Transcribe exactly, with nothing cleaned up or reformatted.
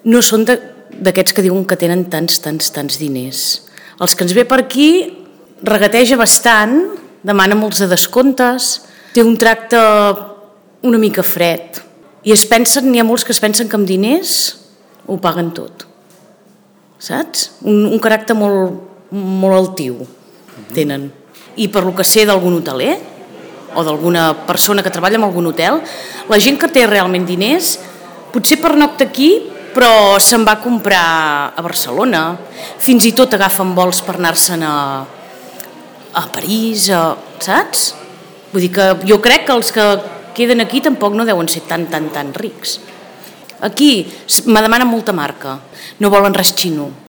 no són d'aquests que diuen que tenen tants, tants, tants diners. Els que ens ve per aquí regateja bastant, demana molts de descomptes, té un tracte una mica fred. I es pensen, n'hi ha molts que es pensen que amb diners ho paguen tot. Saps? Un, un caràcter molt, molt altiu tenen. I per lo que sé d'algun hoteler o d'alguna persona que treballa en algun hotel, la gent que té realment diners potser pernocta aquí però se'n va a comprar a Barcelona, fins i tot agafen vols per anar-se'n a, a París, a, saps? Vull dir que jo crec que els que queden aquí tampoc no deuen ser tan, tan, tan rics. Aquí me demanen molta marca, no volen res xino.